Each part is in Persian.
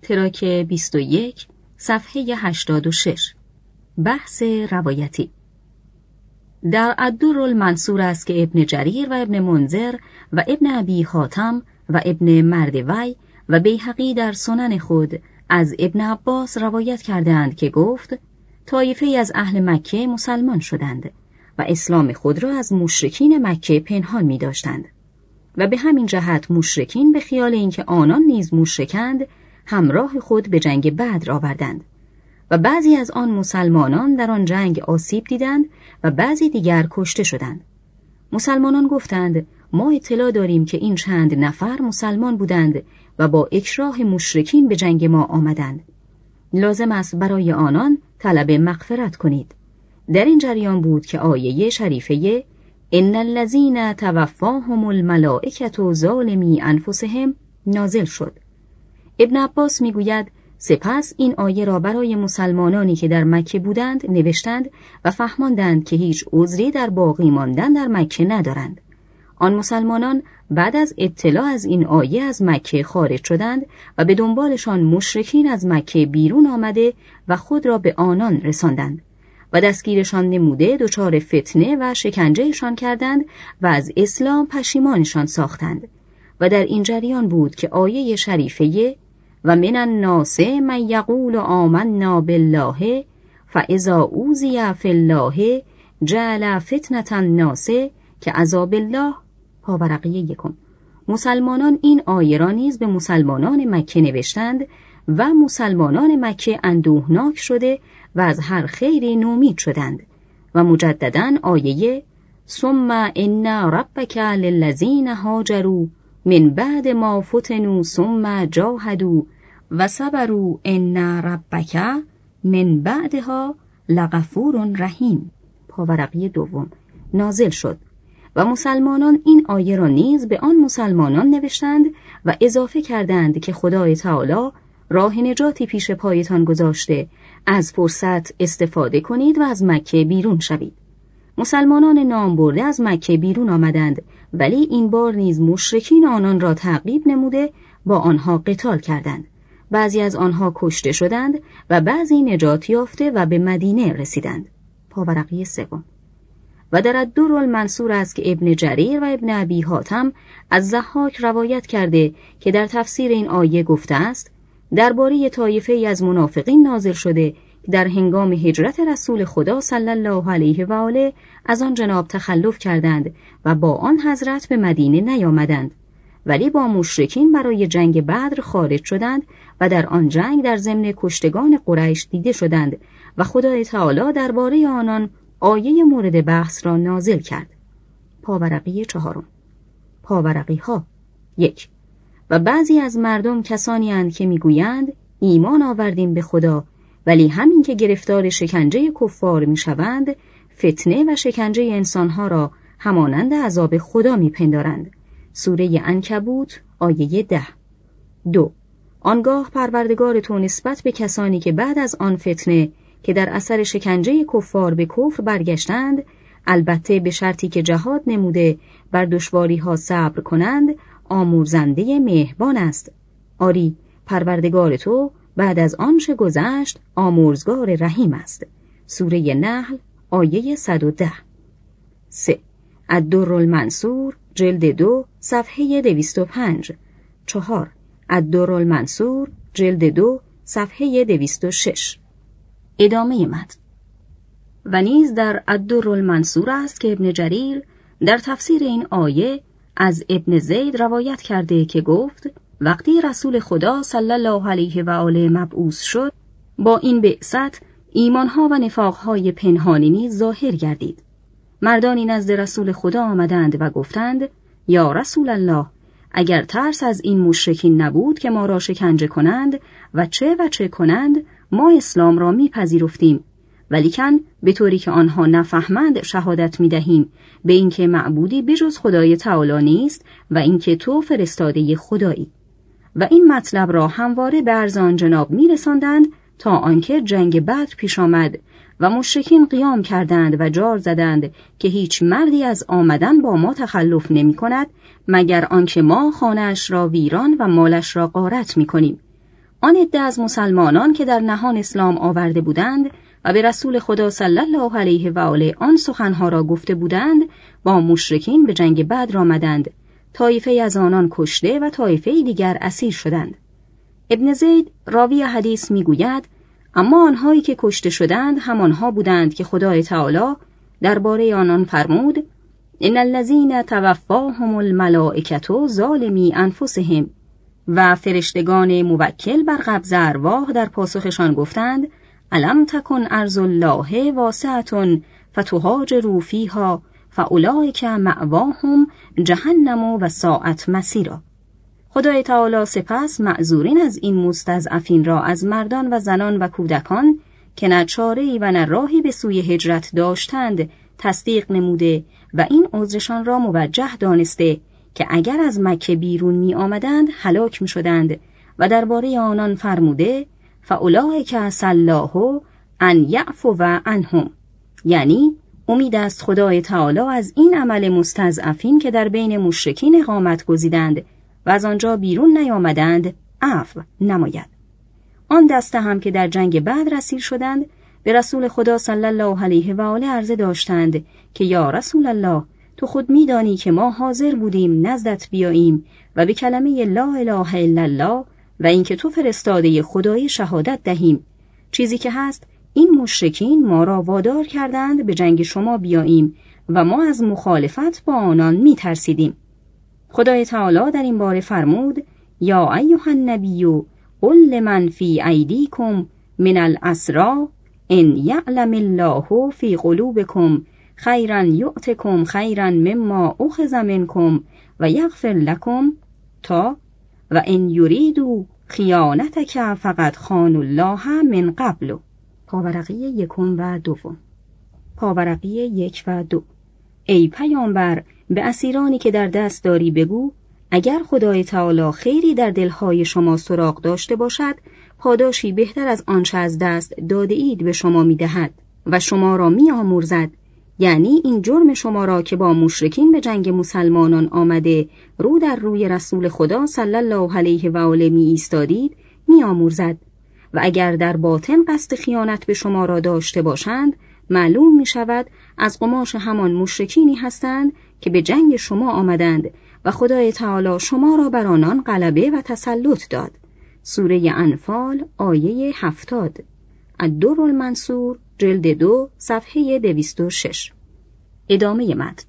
تراک 21 صفحه 86. بحث روایتی. در الدر المنصور است که ابن جریر و ابن منذر و ابن ابی حاتم و ابن مردوی و بیهقی در سنن خود از ابن عباس روایت کردند که گفت طایفه‌ای از اهل مکه مسلمان شدند و اسلام خود را از مشرکین مکه پنهان می داشتند و به همین جهت مشرکین به خیال اینکه آنان نیز مشرکند همراه خود به جنگ بدر آوردند و بعضی از آن مسلمانان در آن جنگ آسیب دیدند و بعضی دیگر کشته شدند. مسلمانان گفتند ما اطلاع داریم که این چند نفر مسلمان بودند و با اکراه مشرکین به جنگ ما آمدند. لازم است برای آنان طلب مغفرت کنید. در این جریان بود که آیه شریفه ان الذین توفاهم الملائکة ظالمی انفسهم نازل شد. ابن عباس میگوید سپس این آیه را برای مسلمانانی که در مکه بودند نوشتند و فهماندند که هیچ عذری در باقی ماندن در مکه ندارند. آن مسلمانان بعد از اطلاع از این آیه از مکه خارج شدند و به دنبالشان مشرکین از مکه بیرون آمده و خود را به آنان رساندند و دستگیرشان نموده دچار فتنه و شکنجهشان کردند و از اسلام پشیمانشان ساختند. و در این جریان بود که آیه شریفه و من الناس من یقول آمنا بالله فاذا اوذی فی الله جعل فتنة الناس که عذاب الله پاورقی 1. مسلمانان این آیه را نیز به مسلمانان مکه نوشتند و مسلمانان مکه اندوهناک شده و از هر خیری نومید شدند و مجدداً آیه ثم ان ربک للذین هاجروا من بعد ما فتنوا ثم جاهدوا و صبروا ان ربک من بعدها لغفور رحیم پاورقی 2 نازل شد و مسلمانان این آیه را نیز به آن مسلمانان نوشتند و اضافه کردند که خدای تعالی راه نجاتی پیش پایتان گذاشته، از فرصت استفاده کنید و از مکه بیرون شوید. مسلمانان نامبرده از مکه بیرون آمدند، ولی این بار نیز مشرکین آنان را تعقیب نموده با آنها قتال کردند. بعضی از آنها کشته شدند و بعضی نجات یافته و به مدینه رسیدند. پاورقی 3. و در الدر المنصور است که ابن جریر و ابن ابی حاتم از ضحاک روایت کرده که در تفسیر این آیه گفته است درباره طایفه‌ای از منافقین نازل شده که در هنگام هجرت رسول خدا صلی الله علیه و آله از آن جناب تخلف کردند و با آن حضرت به مدینه نیامدند، ولی با مشرکین برای جنگ بدر خارج شدند و در آن جنگ در ضمن کشتگان قریش دیده شدند و خدای تعالی درباره آنان آیه مورد بحث را نازل کرد. پاورقی 4. پاورقی ها 1. و بعضی از مردم کسانی اند که میگویند ایمان آوردیم به خدا، ولی همین که گرفتار شکنجه کفار میشوند فتنه و شکنجه انسانها را همانند عذاب خدا میپندارند. سوره عنکبوت آیه 10. 2. آنگاه پروردگار تو نسبت به کسانی که بعد از آن فتنه که در اثر شکنجه کفار به کفر برگشتند، البته به شرطی که جهاد نموده بر دشواری ها صبر کنند، آمرزنده مهربان است. آری پروردگار تو بعد از آنچه گذشت آمرزگار رحیم است. سوره نحل آیه 110. 3. الدر المنصور جلد 2 صفحه 205. 4. الدر المنصور جلد 2 صفحه 206. ادامه متن. و نیز در الدر المنصور است که ابن جریر در تفسیر این آیه از ابن زید روایت کرده که گفت وقتی رسول خدا صلی الله علیه و آله مبعوث شد، با این بعثت ایمانها و نفاقهای پنهانی نیز ظاهر گردید. مردانی نزد رسول خدا آمدند و گفتند یا رسول الله، اگر ترس از این مشرکین نبود که ما را شکنجه کنند و چه کنند، ما اسلام را میپذیرفتیم، ولیکن به طوری که آنها نفهمند شهادت میدهیم به اینکه معبودی بجز خدای تعالی نیست و اینکه تو فرستاده خدایی. و این مطلب را همواره به عرض آن جناب میرساندند تا آنکه جنگ بدر پیش آمد و مشرکین قیام کردند و جار زدند که هیچ مردی از آمدن با ما تخلف نمی کند مگر آنکه ما خانه‌اش را ویران و مالش را غارت می کنیم. آن عده از مسلمانان که در نهان اسلام آورده بودند و به رسول خدا صلی الله علیه و آله آن سخنها را گفته بودند، با مشرکین به جنگ بدر آمدند. طایفه از آنان کشته و طایفه دیگر اسیر شدند. ابن زید راوی حدیث میگوید اما آنهایی که کشته شدند همانها بودند که خدای تعالی درباره آنان فرمود ان الذین توفاهم الملائکة ظالمی انفسهم و فرشتگان موکل بر قبض ارواح در پاسخشان گفتند الم تکن ارض الله واسعة فتهاجروا فیها فاولئک مأواهم جهنم و ساءت مصیرا. خدای تعالی سپس معذورین از این مستضعفین را از مردان و زنان و کودکان که نه چاره‌ای و نه راهی به سوی هجرت داشتند تصدیق نموده و این عذرشان را موجه دانسته که اگر از مکه بیرون می آمدند هلاک می شدند و درباره آنان فرموده فاولئک عسی الله ان یعفو عنهم، یعنی امید است خدای تعالی از این عمل مستضعفین که در بین مشرکین اقامت گزیدند و از آنجا بیرون نیامدند عفو نماید. آن دسته هم که در جنگ بدر اسیر شدند به رسول خدا صلی الله علیه و آله عرضه داشتند که یا رسول الله تو خود می‌دانی که ما حاضر بودیم نزدت بیاییم و به کلمه لا اله الا الله و اینکه تو فرستاده خدای شهادت دهیم. چیزی که هست این مشرکین ما را وادار کردند به جنگ شما بیاییم و ما از مخالفت با آنان می‌ترسیدیم. خدای تعالی در این باره فرمود یا ایها النبی قل لمن فی ایدیکم من الاسری ان یعلم الله فی قلوبکم خیرا یؤتکم خیرا مما اخذ منکم و یغفر لکم تا و ان یریدوا خیانتک فقد خانوا الله من قبل. پاورقی 1 و 2. پاورقی 1 و 2. ای پیامبر به اسیرانی که در دست داری بگو اگر خدای تعالی خیری در دلهای شما سراغ داشته باشد پاداشی بهتر از آنچه از دست داده اید به شما میدهد و شما را میآمرزد، یعنی این جرم شما را که با مشرکین به جنگ مسلمانان آمده رو در روی رسول خدا صلی الله علیه و آله می ایستادید میآمرزد و اگر در باطن قصد خیانت به شما را داشته باشند معلوم می شود از قماش همان مشرکینی هستند که به جنگ شما آمدند و خدای تعالی شما را بر آنان غلبه و تسلط داد. سوره انفال آیه 70. الدر المنصور جلد 2 صفحه 206. ادامه متن.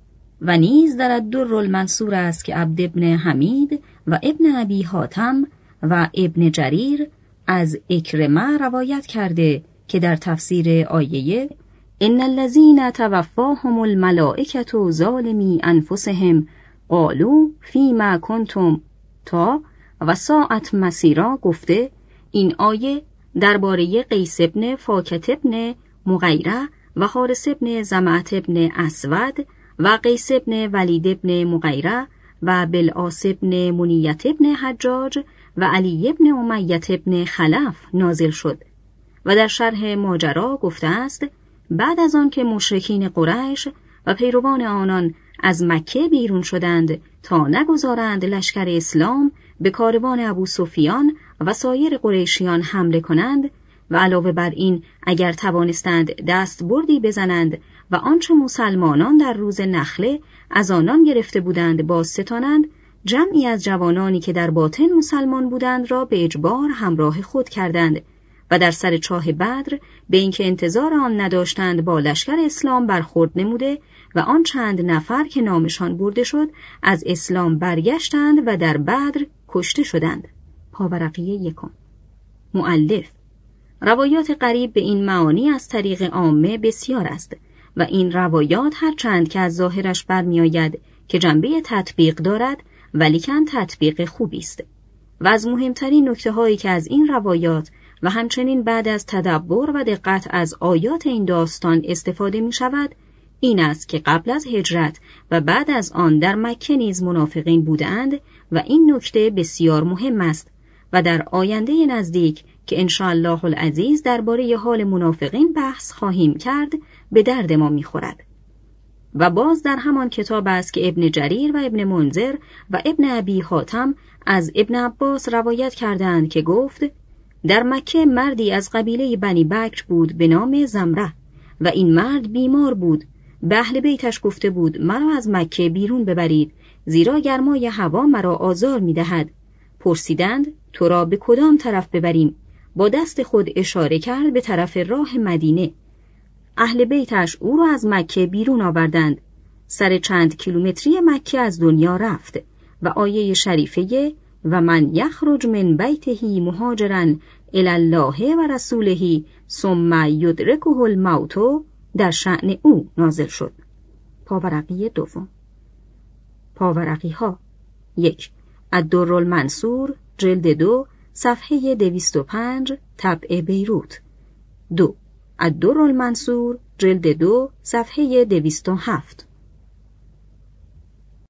و نیز در الدر المنصور است که عبد ابن حمید و ابن ابی حاتم و ابن جریر از اکرمه روایت کرده که در تفسیر آیه ان الذین توفاهم الملائکة ظالمی انفسهم قالوا فیما کنتم تا و ساعت مسیرا گفته این آیه درباره قیس ابن فاکت ابن مغیره و حارث ابن زمعت ابن اسود و قیس ابن ولید ابن مغیره و بلعاس ابن منیت ابن حجاج و علی ابن امیت ابن خلف نازل شد و در شرح ماجرا گفته است بعد از آن که مشرکین قریش و پیروان آنان از مکه بیرون شدند تا نگذارند لشکر اسلام به کاروان ابو سفیان و سایر قریشیان حمله کنند و علاوه بر این اگر توانستند دست بردی بزنند و آنچه مسلمانان در روز نخله از آنان گرفته بودند باز ستانند، جمعی از جوانانی که در باطن مسلمان بودند را به اجبار همراه خود کردند و در سر چاه بدر به اینکه انتظار آن نداشتند با لشکر اسلام برخورد نموده و آن چند نفر که نامشان برده شد از اسلام برگشتند و در بدر کشته شدند. پاورقی 1. مؤلف روایات قریب به این معانی از طریق عامه بسیار است و این روایات هرچند که از ظاهرش برمیآید که جنبه تطبیق دارد ولیکن تطبیق خوبی است و از مهمترین نکته‌هایی که از این روایات و همچنین بعد از تدبر و دقت از آیات این داستان استفاده می شود این است که قبل از هجرت و بعد از آن در مکه نیز منافقین بودند و این نکته بسیار مهم است و در آینده نزدیک که انشاءالله العزیز درباره حال منافقین بحث خواهیم کرد به درد ما می‌خورد. و باز در همان کتاب است که ابن جریر و ابن منذر و ابن ابی حاتم از ابن عباس روایت کردند که گفت در مکه مردی از قبیله بنی بکر بود به نام زمره و این مرد بیمار بود. به اهل بیتش گفته بود مرا از مکه بیرون ببرید زیرا گرمای هوا مرا آزار می‌دهد. پرسیدند تو را به کدام طرف ببریم؟ با دست خود اشاره کرد به طرف راه مدینه. اهل بیتش او را از مکه بیرون آوردند. سر چند کیلومتری مکه از دنیا رفت و آیه شریفه و من یخرج من بیته مهاجرا الی الله و رسوله ثم یدرکه الموت در شأن او نازل شد. پاورقی دوم. پاورقی ها 1. الدر المنصور جلد 2 صفحه 205 طبع بیروت. 2. الدر المنصور جلد 2 صفحه 207.